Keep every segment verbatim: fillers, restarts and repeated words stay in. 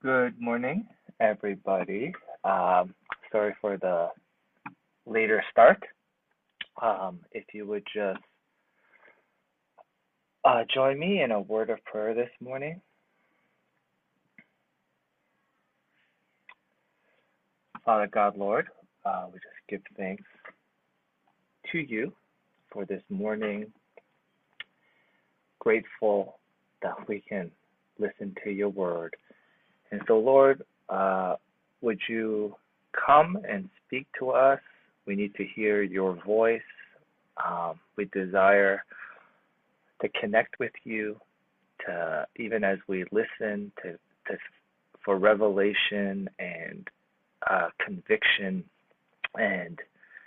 Good morning, everybody. Um, sorry for the later start. Um, if you would just uh, join me in a word of prayer this morning. Father God, Lord, uh, we just give thanks to you for this morning. Grateful that we can listen to your word. And so, Lord, uh, would you come and speak to us? We need to hear your voice. Um, we desire to connect with you, to even as we listen to, to for revelation and uh, conviction, and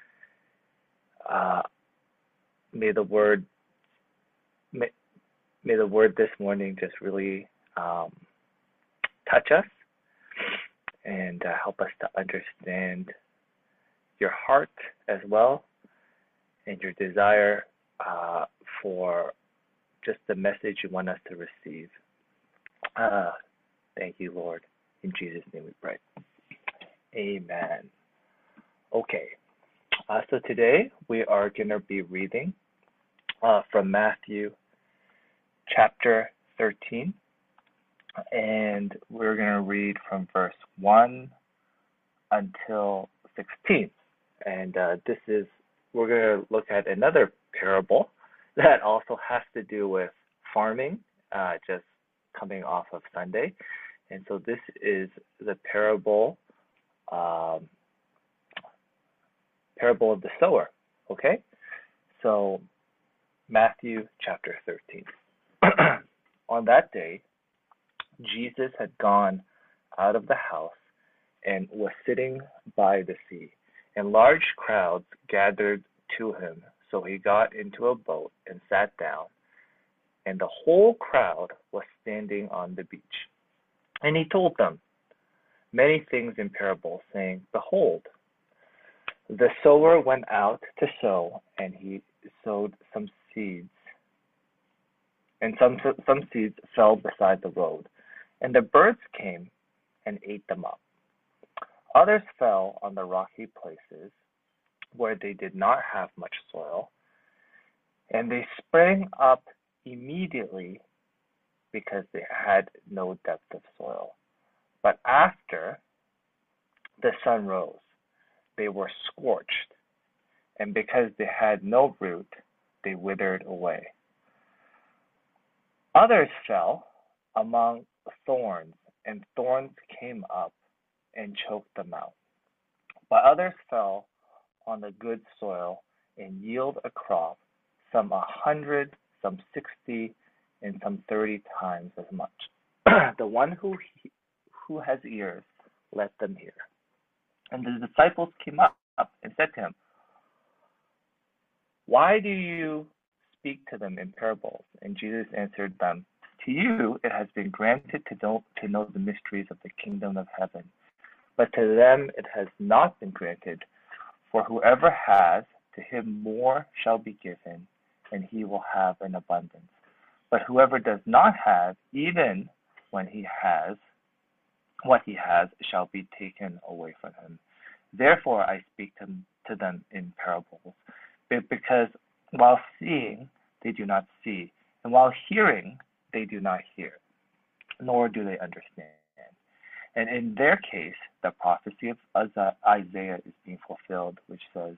uh, may the word may, may the word this morning just really um, touch us and uh, help us to understand your heart as well and your desire uh, for just the message you want us to receive. Uh, thank you, Lord. In Jesus' name we pray. Amen. Okay, uh, so today we are going to be reading uh, from Matthew chapter thirteen, and we're going to read from verse one until sixteen. And uh, this is, we're going to look at another parable that also has to do with farming, uh, just coming off of Sunday. And so this is the parable, um, parable of the sower. Okay, so Matthew chapter thirteen. On that day, Jesus had gone out of the house and was sitting by the sea, and large crowds gathered to him. So he got into a boat and sat down, and the whole crowd was standing on the beach. And he told them many things in parables, saying, Behold, the sower went out to sow, and he sowed some seeds. And some some seeds fell beside the road, and the birds came and ate them up. Others fell on the rocky places where they did not have much soil, and they sprang up immediately because they had no depth of soil. But after the sun rose, they were scorched, and because they had no root, they withered away. Others fell among thorns, and thorns came up and choked them out. But others fell on the good soil and yield a crop, some a hundred, some sixty, and some thirty times as much. The one who who has ears, let them hear. And the disciples came up and said to him, Why do you speak to them in parables? And Jesus answered them, To you it has been granted to know, to know the mysteries of the kingdom of heaven, but to them it has not been granted. For whoever has, to him more shall be given, and he will have an abundance. But whoever does not have, even when he has, what he has shall be taken away from him. Therefore I speak to, to them in parables, because while seeing they do not see, and while hearing they do not hear, nor do they understand. And in their case, the prophecy of Isaiah is being fulfilled, which says,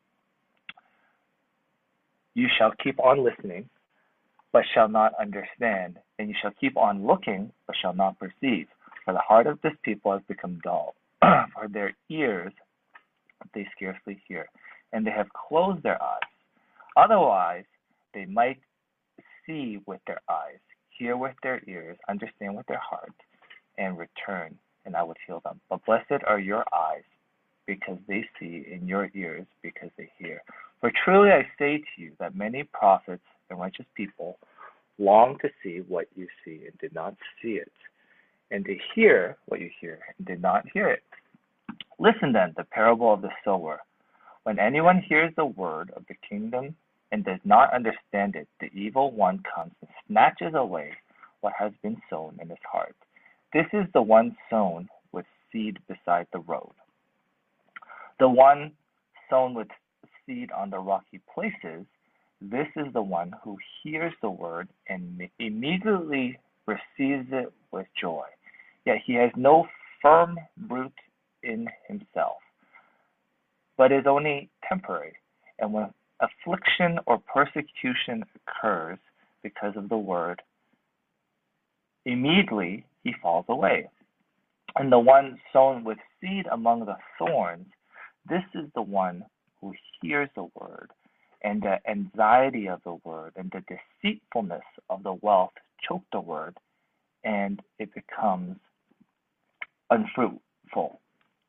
You shall keep on listening, but shall not understand, and you shall keep on looking, but shall not perceive. For the heart of this people has become dull, for their ears they scarcely hear, and they have closed their eyes. Otherwise, they might see with their eyes, hear with their ears, understand with their heart, and return, and I would heal them. But blessed are your eyes, because they see, and your ears, because they hear. For truly I say to you that many prophets and righteous people long to see what you see and did not see it, and to hear what you hear and did not hear it. Listen then, the parable of the sower. When anyone hears the word of the kingdom and does not understand it, the evil one comes and snatches away what has been sown in his heart. This is the one sown with seed beside the road. The one sown with seed on the rocky places, this is the one who hears the word and immediately receives it with joy. Yet he has no firm root in himself, but is only temporary. And when affliction or persecution occurs because of the word, immediately he falls away. And the one sown with seed among the thorns, this is the one who hears the word, and the anxiety of the word and the deceitfulness of the wealth choke the word, and it becomes unfruitful.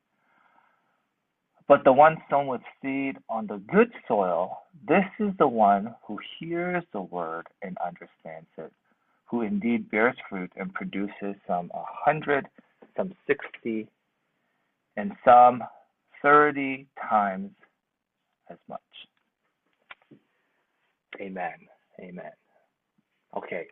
But the one sown with seed on the good soil, this is the one who hears the word and understands it, who indeed bears fruit and produces some a hundred, some sixty, and some thirty times as much. Amen. Amen. Okay.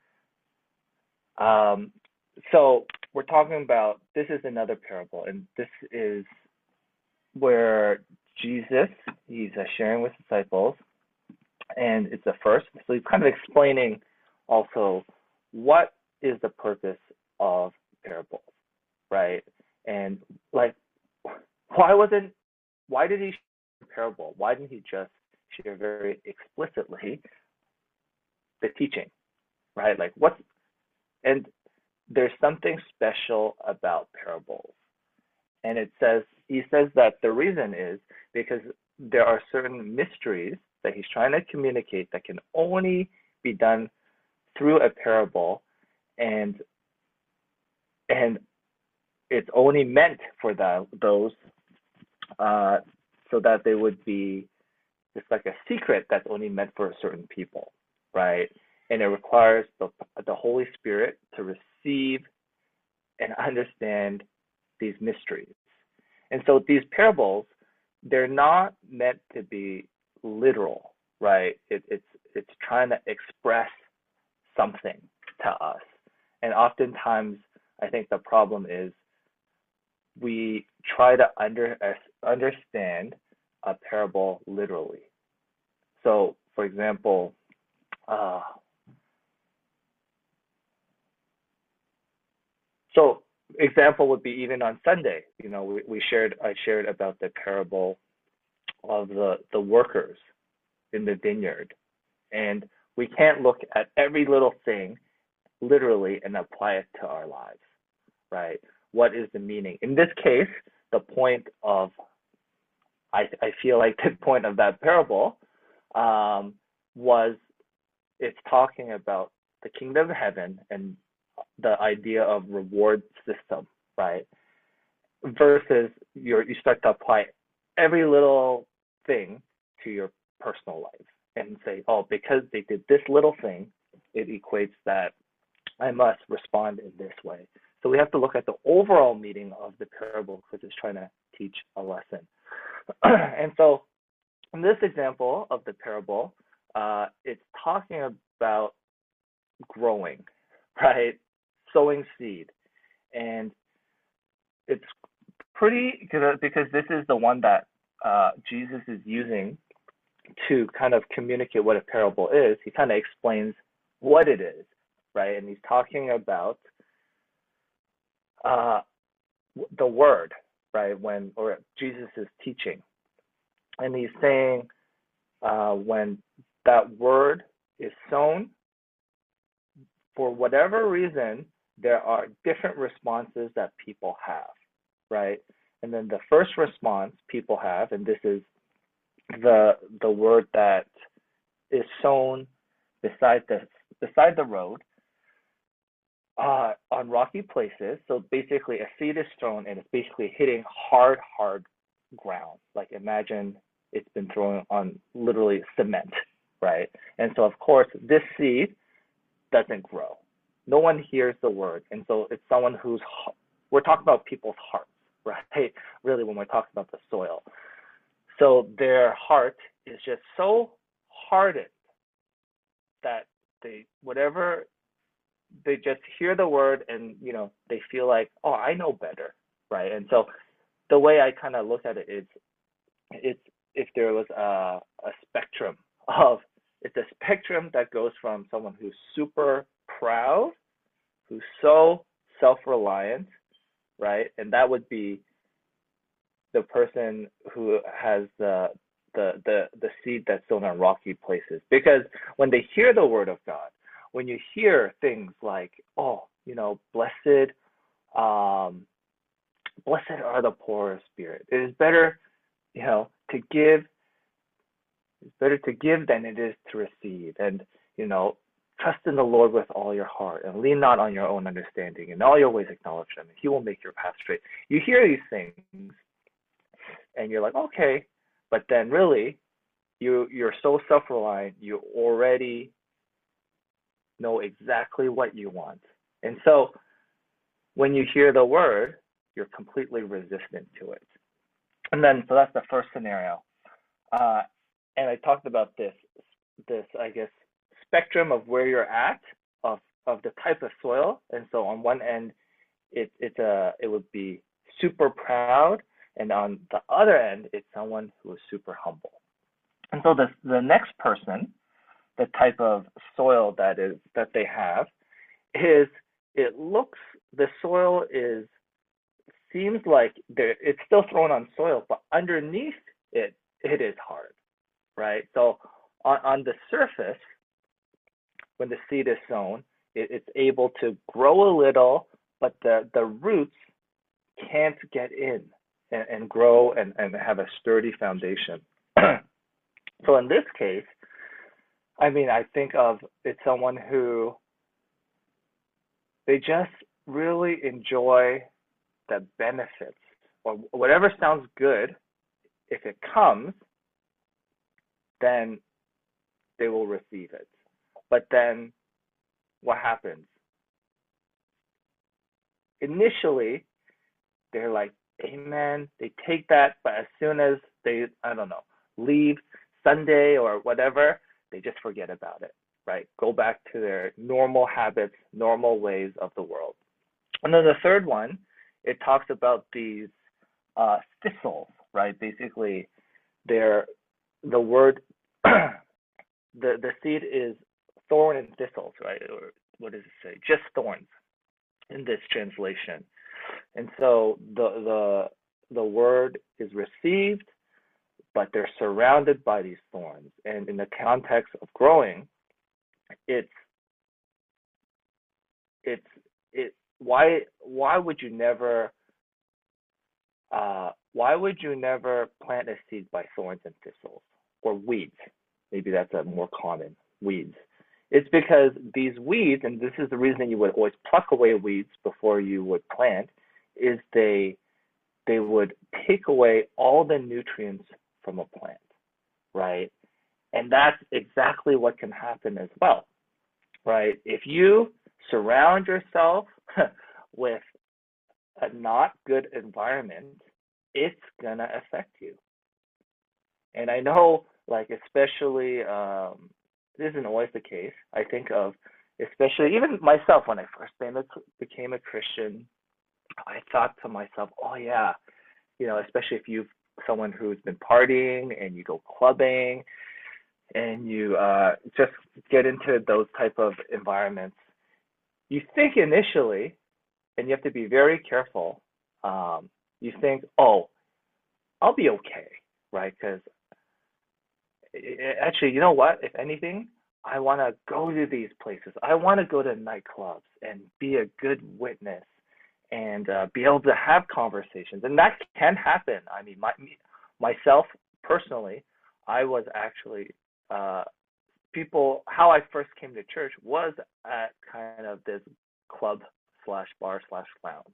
Um, so we're talking about, this is another parable, and this is where Jesus, he's uh, sharing with disciples, and it's the first, so he's kind of explaining also what is the purpose of parables, right? And like, why wasn't, why did he share a parable? Why didn't he just share very explicitly the teaching, right? Like what's, and there's something special about parables. And it says, he says that the reason is because there are certain mysteries that he's trying to communicate that can only be done through a parable, and and it's only meant for that, those uh, so that they would be, it's like a secret that's only meant for certain people, right? And it requires the the Holy Spirit to receive and understand these mysteries. And so these parables, they're not meant to be literal, right? It, it's it's trying to express something to us. And oftentimes, I think the problem is we try to under understand a parable literally. So, for example, uh, so example would be even on Sunday. You know, we, we shared I shared about the parable of the the workers in the vineyard, and we can't look at every little thing literally and apply it to our lives, right? What is the meaning? In this case, the point of I I feel like the point of that parable um, was it's talking about the kingdom of heaven and the idea of reward system, right? Versus your you start to apply every little thing to your personal life and say, oh, because they did this little thing, it equates that I must respond in this way. So we have to look at the overall meaning of the parable because it's trying to teach a lesson. And so in this example of the parable, uh, it's talking about growing, right? Sowing seed. And it's pretty, because this is the one that uh, Jesus is using to kind of communicate what a parable is. He kind of explains what it is, right? And he's talking about uh, the word, right? When, or Jesus is teaching. And he's saying uh, when that word is sown, for whatever reason, there are different responses that people have, right? And then the first response people have, and this is the the word that is sown beside the beside the road, uh, on rocky places. So basically, a seed is thrown and it's basically hitting hard, hard ground. Like imagine it's been thrown on literally cement, right? And so of course, this seed doesn't grow. No one hears the word, and so it's someone who's, we're talking about people's hearts, right? Really, when we're talking about the soil. So their heart is just so hardened that they, whatever they just hear the word and you know they feel like, oh, I know better, right? And so the way I kind of look at it is, it's if there was a a spectrum of it's a spectrum that goes from someone who's super proud, who's so self-reliant, right? And that would be the person who has the the the the seed that's sown on rocky places. Because when they hear the word of God, when you hear things like, oh, you know, blessed, um, blessed are the poor of spirit. It is better, you know, to give. It's better to give than it is to receive. And you know, trust in the Lord with all your heart, and lean not on your own understanding. In all your ways acknowledge Him, and He will make your path straight. You hear these things, and you're like, okay, but then really, you you're so self-reliant, you already know exactly what you want, and so when you hear the word, you're completely resistant to it. And then, so that's the first scenario. Uh, and I talked about this, this I guess, spectrum of where you're at, of of the type of soil. And so on one end, it it's a it would be super proud, and on the other end, it's someone who is super humble. And so the the next person, the type of soil that is that they have is, it looks, the soil is, seems like there it's still thrown on soil, but underneath it it is hard, right? So on, on the surface, when the seed is sown, it, it's able to grow a little, but the the roots can't get in and, and grow and, and have a sturdy foundation. So in this case, I mean, I think of it's someone who, they just really enjoy the benefits, or whatever sounds good. If it comes, then they will receive it. But then what happens? Initially, they're like, amen. They take that, but as soon as they, I don't know, leave Sunday or whatever, they just forget about it, right? Go back to their normal habits, normal ways of the world. And then the third one, it talks about these uh, thistles, right? Basically, they're, the word, the the seed is thorn and thistles, right? Or what does it say? Just thorns in this translation. And so the the the word is received, but they're surrounded by these thorns. And in the context of growing, it's it's it why why would you never uh why would you never plant a seed by thorns and thistles, or weeds? Maybe that's a more common, weeds. It's because these weeds, and this is the reason you would always pluck away weeds before you would plant, is they they would take away all the nutrients from a plant, right? And that's exactly what can happen as well, right? If you surround yourself with a not good environment, it's gonna affect you. And I know, like, especially, um, this isn't always the case. I think of, especially even myself, when I first became a Christian, I thought to myself, oh yeah, you know, especially if you've someone who's been partying and you go clubbing and you uh, just get into those type of environments, you think initially, and you have to be very careful, um, you think, oh, I'll be okay, right? Because actually, you know what? If anything, I want to go to these places. I want to go to nightclubs and be a good witness and uh, be able to have conversations. And that can happen. I mean, my, myself personally, I was actually, uh, people, how I first came to church was at kind of this club slash bar slash lounge.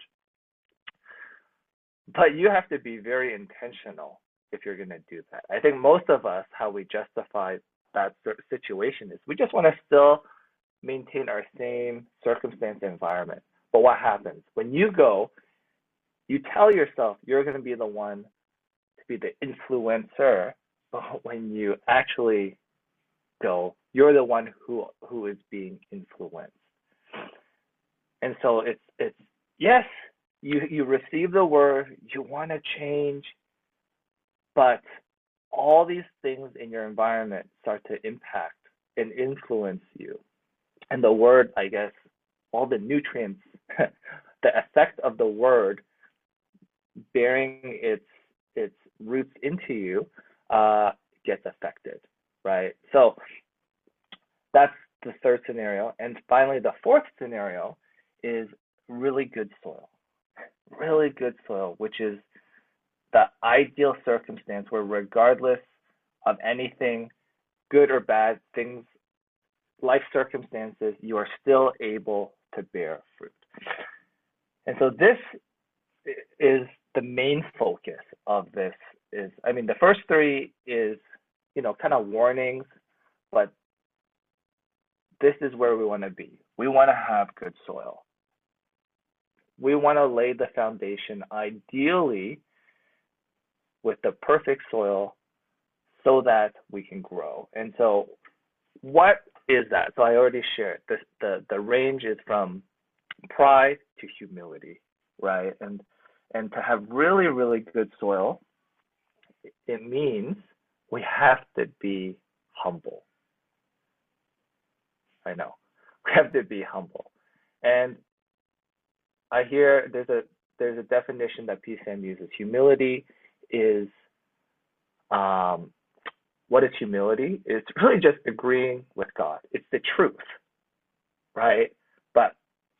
But you have to be very intentional if you're going to do that. I think most of us, how we justify that situation is we just want to still maintain our same circumstance and environment. But what happens? When you go, you tell yourself you're going to be the one to be the influencer, but when you actually go, you're the one who who is being influenced. And so it's it's yes, you you receive the word, you want to change, but all these things in your environment start to impact and influence you. And the word, I guess, all the nutrients, the effect of the word bearing its its roots into you uh, gets affected, right? So that's the third scenario. And finally, the fourth scenario is really good soil. Really good soil, which is the ideal circumstance where regardless of anything, good or bad, things, life circumstances, you are still able to bear fruit. And so this is the main focus of this is, I mean, the first three is, you know, kind of warnings, but this is where we want to be. We want to have good soil. We want to lay the foundation, ideally, with the perfect soil so that we can grow. And so what is that? So I already shared the the, the range is from pride to humility, right? And and to have really, really good soil, it means we have to be humble. I know. We have to be humble. And I hear there's a there's a definition that P C M uses. Humility is um what is humility? It's really just agreeing with God. It's the truth, right? But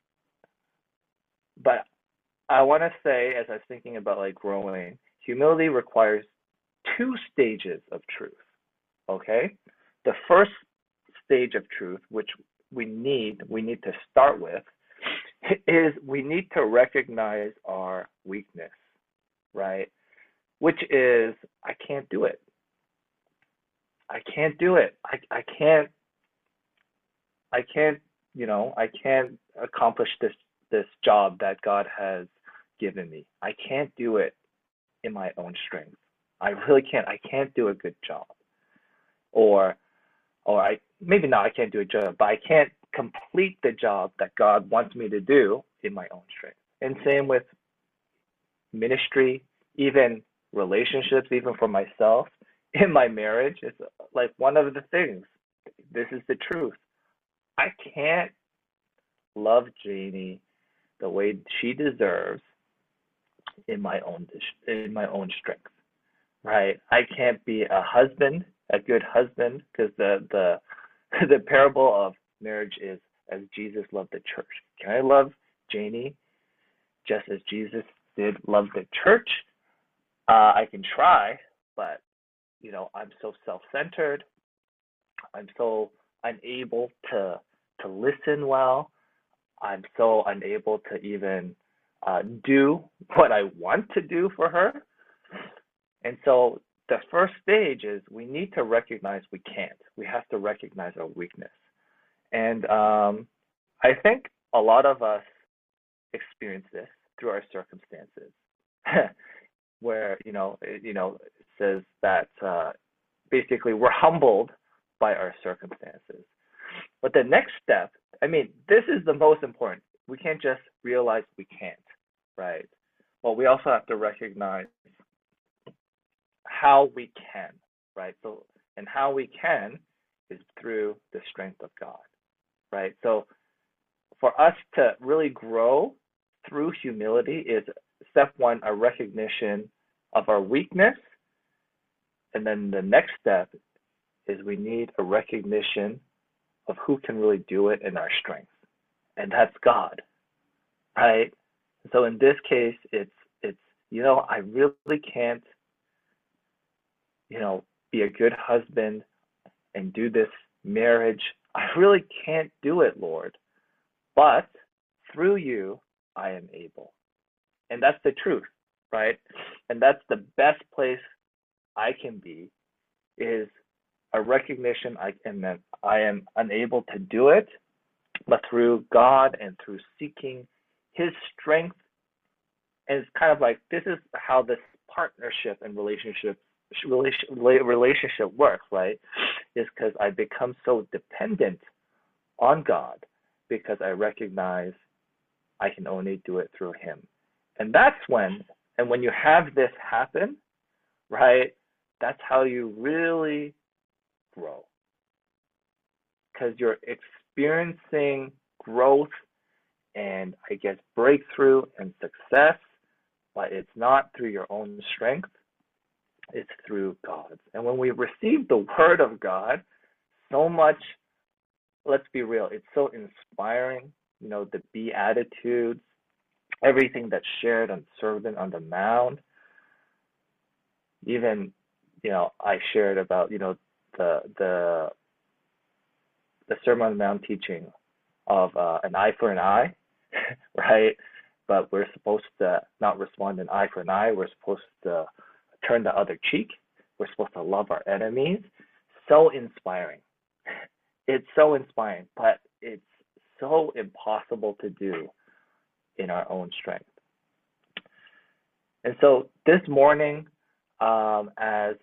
but I want to say, as I was thinking about like growing, humility requires two stages of truth. Okay, the first stage of truth, which we need, we need to start with, is we need to recognize our weakness, right? Which is, I can't do it. I can't do it. I, I can't, I can't, you know, I can't accomplish this, this job that God has given me. I can't do it in my own strength. I really can't. I can't do a good job. Or, or I, maybe not I can't do a job, but I can't complete the job that God wants me to do in my own strength. And same with ministry, even relationships, even for myself, in my marriage. It's like one of the things, this is the truth. I can't love Janie the way she deserves in my own in my own strength, right? I can't be a husband, a good husband, because the the the parable of marriage is as Jesus loved the church. Can I love Janie just as Jesus did love the church? Uh, I can try, but you know, I'm so self-centered. I'm so unable to to listen well. I'm so unable to even uh, do what I want to do for her. And so the first stage is we need to recognize we can't. We have to recognize our weakness. And um, I think a lot of us experience this through our circumstances, where you know, it, you know, it says that uh, basically we're humbled by our circumstances. But the next step, I mean, this is the most important. We can't just realize we can't, right? Well, we also have to recognize how we can, right? So, and how we can is through the strength of God, right? So, for us to really grow through humility is step one, a recognition of our weakness. And then the next step is we need a recognition of who can really do it in our strength. And that's God, right? So in this case, it's, it's, you know, I really can't, you know, be a good husband and do this marriage. I really can't do it, Lord. But through you, I am able. And that's the truth, right? And that's the best place I can be, is a recognition I am I am unable to do it, but through God and through seeking His strength. And it's kind of like, this is how this partnership and relationship relationship works, right? Is because I become so dependent on God because I recognize I can only do it through him. And that's when, and when you have this happen, right, that's how you really grow. Because you're experiencing growth and, I guess, breakthrough and success, but it's not through your own strength, it's through God's. And when we receive the word of God, so much, let's be real, it's so inspiring, you know, the Beatitudes, everything that's shared on Sermon on the Mount. Even, you know, I shared about, you know, the the the Sermon on the Mount teaching of uh, an eye for an eye, right? But we're supposed to not respond an eye for an eye. We're supposed to turn the other cheek. We're supposed to love our enemies. So inspiring. It's so inspiring, but it's so impossible to do in our own strength. And so this morning, um, as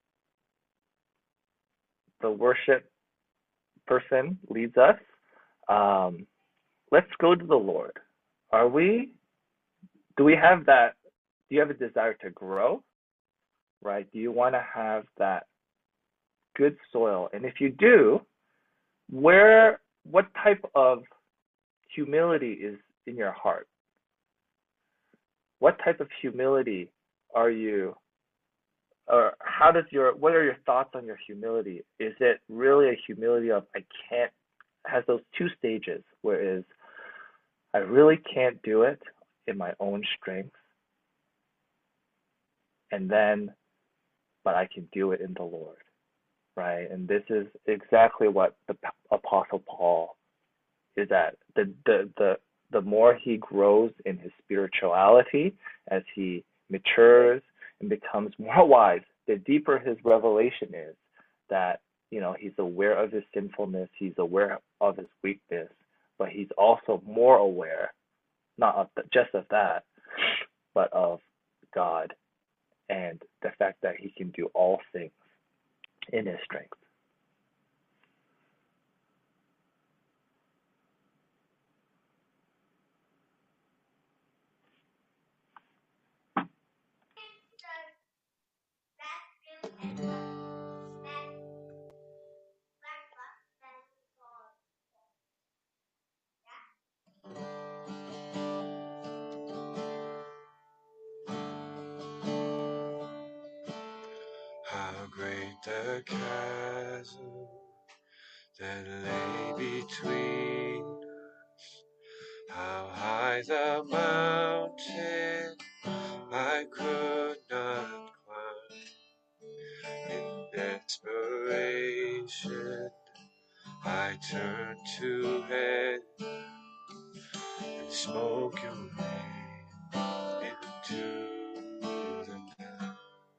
the worship person leads us, um, let's go to the Lord. Are we, do we have that, do you have a desire to grow, right? Do you want to have that good soil? And if you do, where, what type of humility is in your heart? What type of humility are you, or how does your, what are your thoughts on your humility? Is it really a humility of, I can't, has those two stages where it is, I really can't do it in my own strength, and then, but I can do it in the Lord, right? And this is exactly what the Apostle Paul is at. The, the, the, the more he grows in his spirituality, as he matures and becomes more wise, the deeper his revelation is that, you know, he's aware of his sinfulness, he's aware of his weakness, but he's also more aware, not of the, just of that, but of God and the fact that he can do all things in his strength. How great the chasm that lay between us, how high the mountain I could not climb. In desperation, I turned to heaven and spoke your name into the night.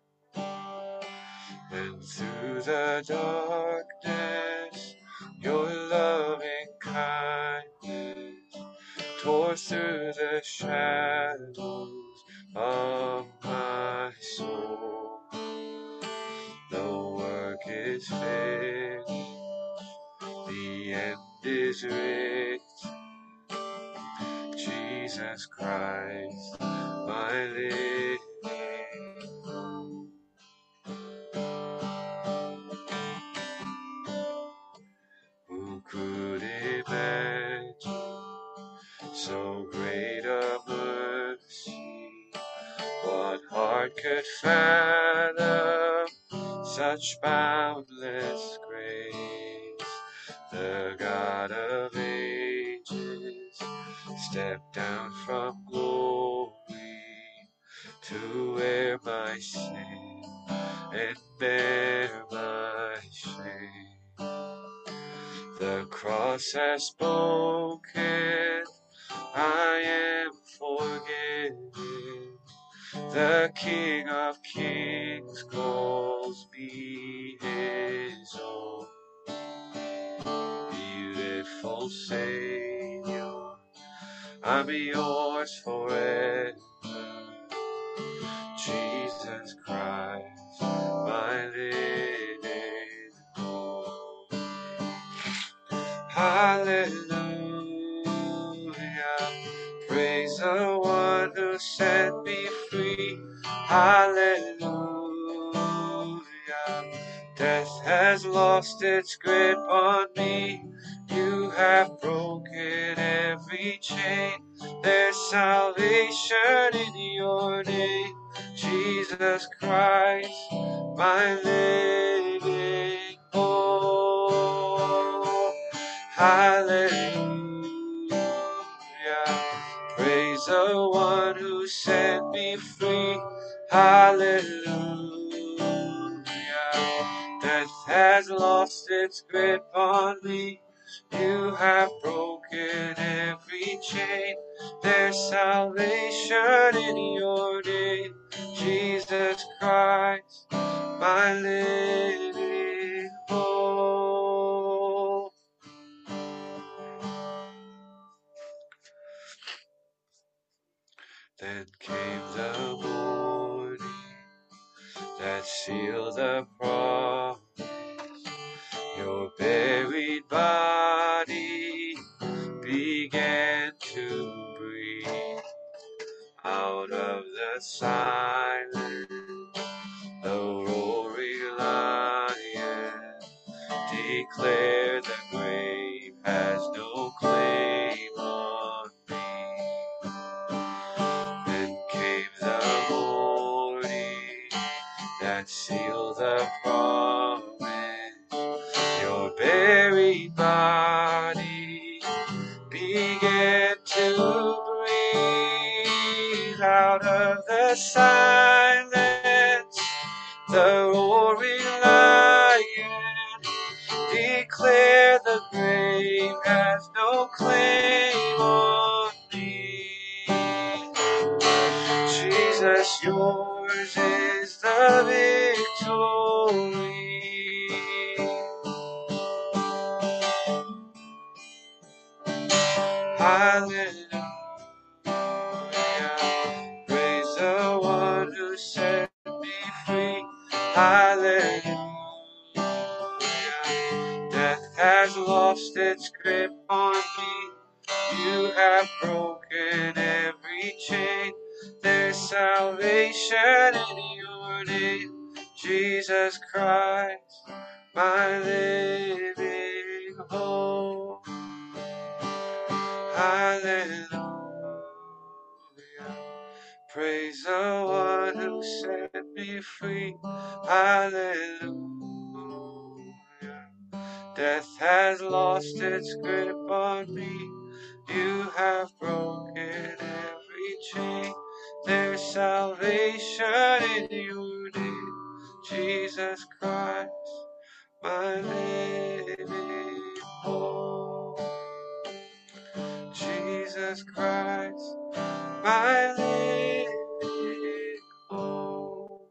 And through the darkness, your loving kindness tore through the shadows of my soul. The work is finished, the end is reached. Jesus Christ, my living hope. Who could imagine so great a mercy? What heart could fathom such boundless grace? The God of ages stepped down from glory to wear my sin and bear my shame. The cross has spoken, I am forgiven. The King of Kings calls me his own. Beautiful Savior, I'm yours forever. Jesus Christ, my living hope. Hallelujah, Hallelujah. Death has lost its grip on me. You have broken every chain. There's salvation in your name, Jesus Christ, my living hope. Hallelujah. Praise the one who set me free. Hallelujah. Death has lost its grip on me. You have broken every chain. There's salvation in your name, Jesus Christ, my living hope. Then came the morning that sealed the promise. Your buried body began to breathe. Out of the silence, the roaring lion declared the grave has no claim on me. Then came the morning that sealed the promise. Your buried body began to breathe. Out of the silence, the roaring lion declared the grave has no claim on me. Jesus, yours is the victory. Hallelujah. Praise the one who set me free. Hallelujah. Death has lost its grip on me. You have broken every chain. There's salvation in your name, Jesus Christ, my living hope. Hallelujah. Praise the one who set me free. Hallelujah. Death has lost its grip on me. You have broken every chain. There's salvation in your name, Jesus Christ, my living hope. Jesus Christ, my living hope.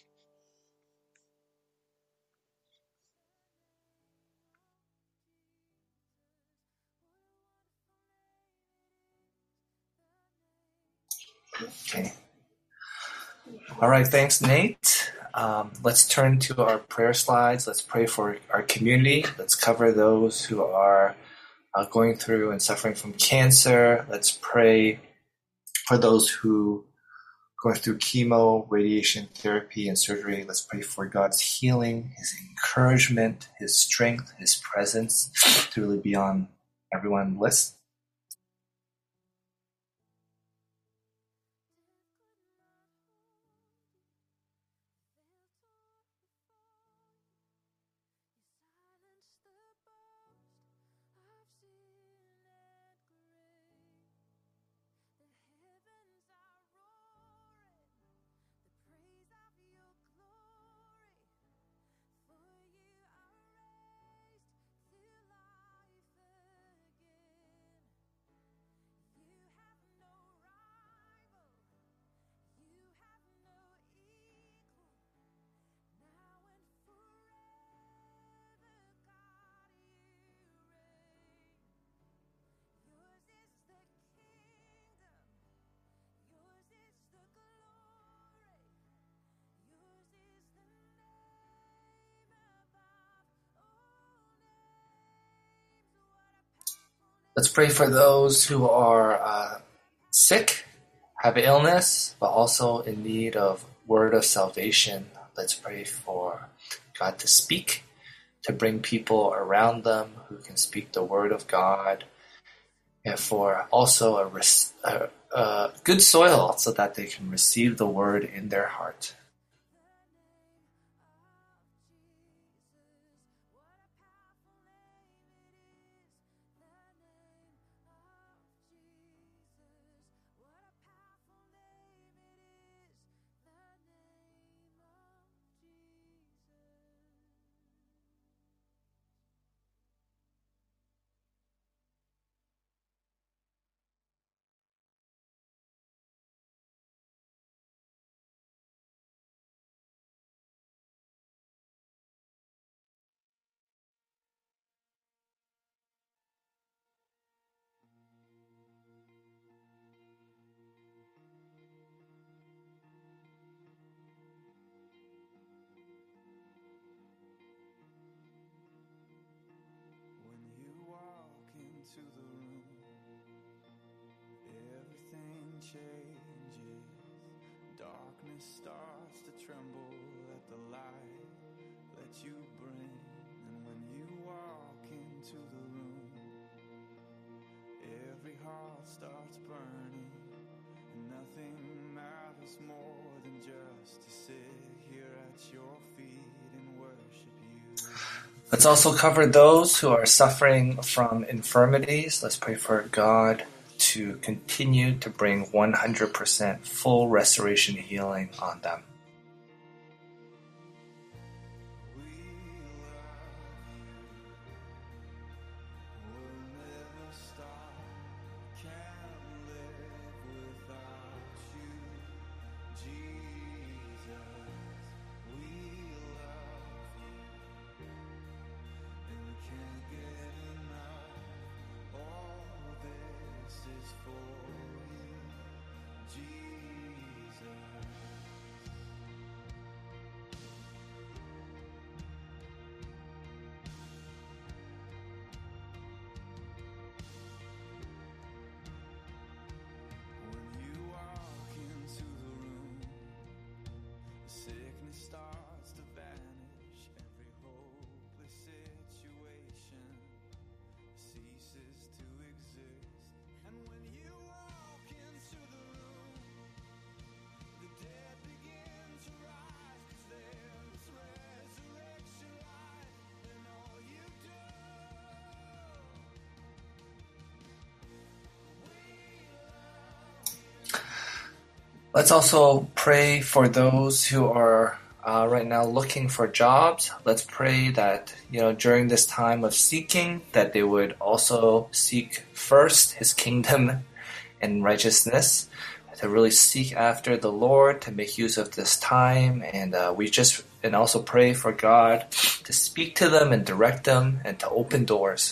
Okay. All right. Thanks, Nate. Um, let's turn to our prayer slides. Let's pray for our community. Let's cover those who are uh, going through and suffering from cancer. Let's pray for those who are going through chemo, radiation therapy, and surgery. Let's pray for God's healing, His encouragement, His strength, His presence to really be on everyone's list. Let's pray for those who are uh, sick, have illness, but also in need of word of salvation. Let's pray for God to speak, to bring people around them who can speak the word of God, and for also a, a, a good soil so that they can receive the word in their heart. To the room, everything changes. Darkness starts to tremble at the light that you bring. And when you walk into the room, every heart starts burning, and nothing matters more than just to sit here at your feet and worship you. Let's also cover those who are suffering from infirmities. Let's pray for God to continue to bring one hundred percent full restoration healing on them. Starts to vanish, every hopeless situation ceases to exist. And when you walk into the room, the dead begin to rise, 'cause there is resurrection life in all you do. Let's also pray for those who are uh, right now looking for jobs. Let's pray that, you know, during this time of seeking, that they would also seek first His kingdom and righteousness, to really seek after the Lord, to make use of this time. And uh, we just, and also pray for God to speak to them and direct them and to open doors.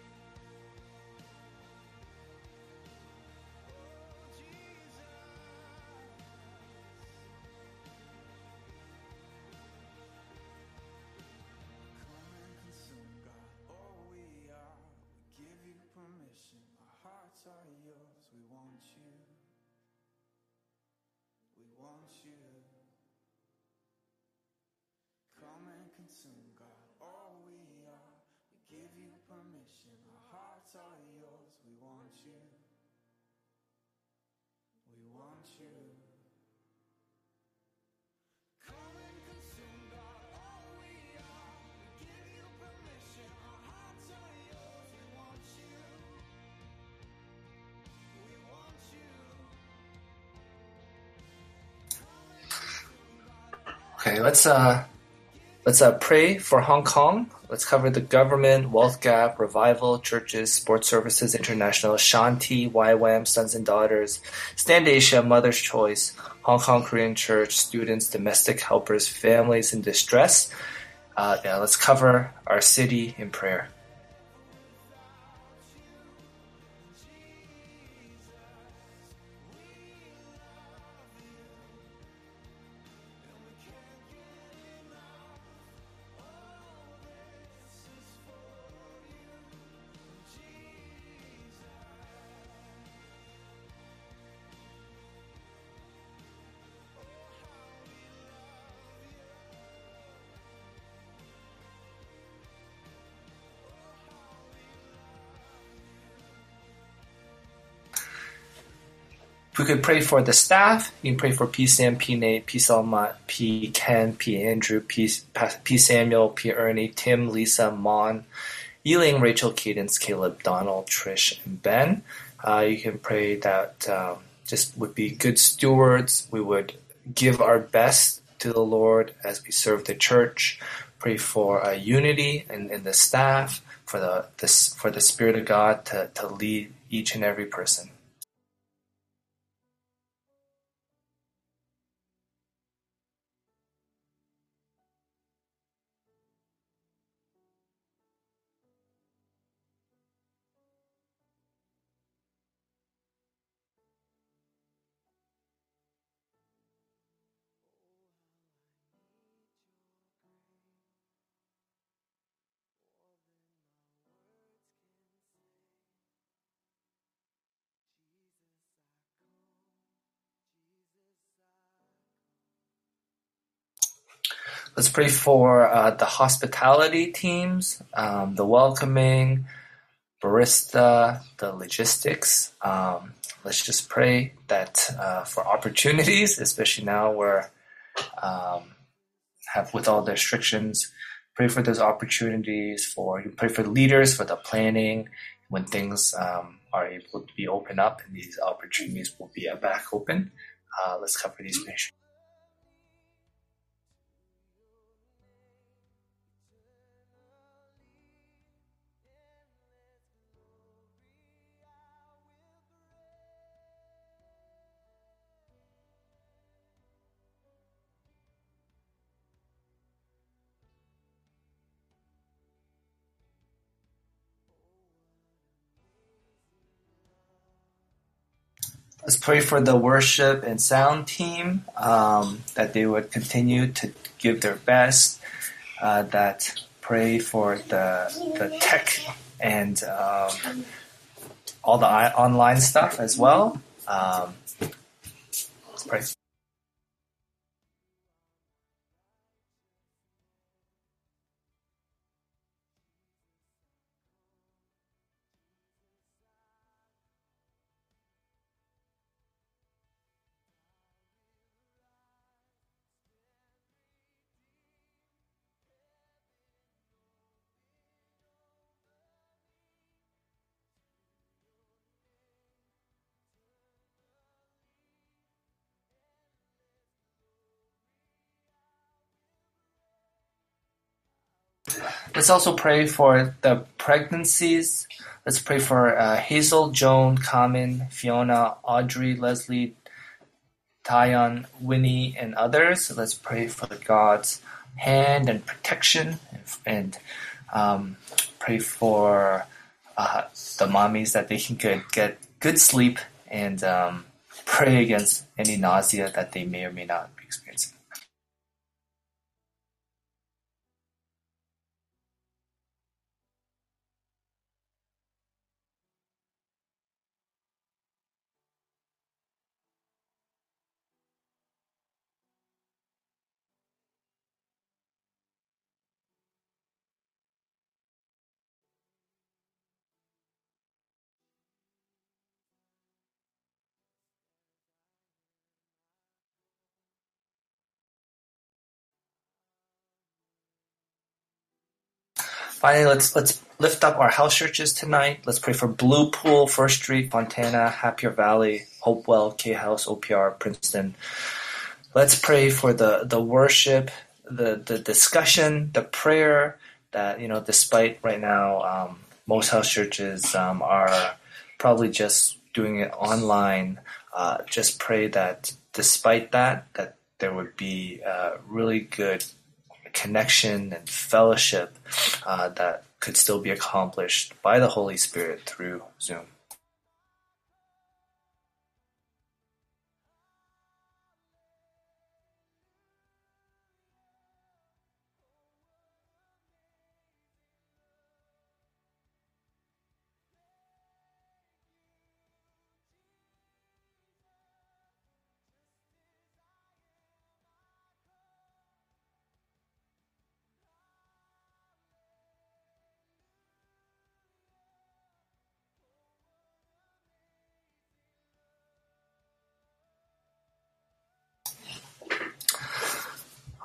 Consume, God, all we are. We give you permission. Our hearts are yours. We want you. We want you. Come and consume, God, all we are. We give you permission. Our hearts are yours. We want you. We want you. Okay, let's uh Let's uh, pray for Hong Kong. Let's cover the government, Wealth Gap, Revival, churches, Sports Services International, Shanti, Y WAM, Sons and Daughters, Stand Asia, Mother's Choice, Hong Kong Korean Church, students, domestic helpers, families in distress. Uh, yeah, let's cover our city in prayer. If we could pray for the staff, you can pray for P. Sam, P. Nate, P. Selma, P. Ken, P. Andrew, P. P. Samuel, P. Ernie, Tim, Lisa, Mon, Eling, Rachel, Cadence, Caleb, Donald, Trish, and Ben. Uh, you can pray that um, just would be good stewards. We would give our best to the Lord as we serve the church. Pray for uh, unity in, in the staff, for the this for the Spirit of God to, to lead each and every person. Let's pray for uh, the hospitality teams, um, the welcoming, barista, the logistics. Um, let's just pray that uh, for opportunities, especially now where um, have with all the restrictions, pray for those opportunities. For you pray for the leaders for the planning when things um, are able to be open up and these opportunities will be uh, back open. Uh, let's cover these issues. Let's pray for the worship and sound team, um, that they would continue to give their best, uh, that pray for the, the tech and um, all the i- online stuff as well. Um, let's pray. Let's also pray for the pregnancies. Let's pray for uh, Hazel, Joan, Carmen, Fiona, Audrey, Leslie, Tyon, Winnie, and others. Let's pray for the God's hand and protection, and, and um, pray for uh, the mommies that they can get, get good sleep, and um, pray against any nausea that they may or may not be experiencing. Finally, let's let's lift up our house churches tonight. Let's pray for Blue Pool, First Street, Fontana, Happier Valley, Hopewell, K House, O P R, Princeton. Let's pray for the, the worship, the, the discussion, the prayer that, you know, despite right now, um, most house churches um, are probably just doing it online. Uh, just pray that despite that, that there would be uh, really good connection and fellowship uh, that could still be accomplished by the Holy Spirit through Zoom.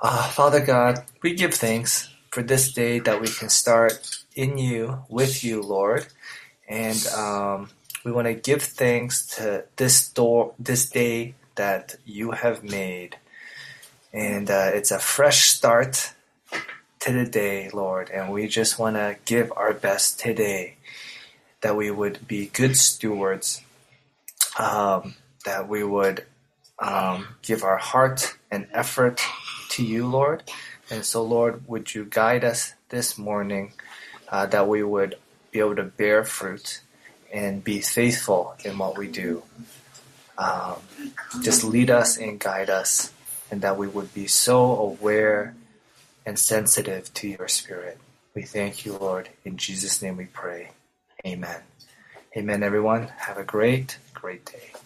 Uh, Father God, we give thanks for this day that we can start in you, with you, Lord. And um, we want to give thanks to this door, this day that you have made. And uh, it's a fresh start to the day, Lord. And we just want to give our best today, that we would be good stewards, um, that we would um, give our heart and effort to you, Lord. And so, Lord, would you guide us this morning, uh, that we would be able to bear fruit and be faithful in what we do. Um, just lead us and guide us, and that we would be so aware and sensitive to your Spirit. We thank you, Lord. In Jesus' name we pray. Amen. Amen, everyone. Have a great, great day.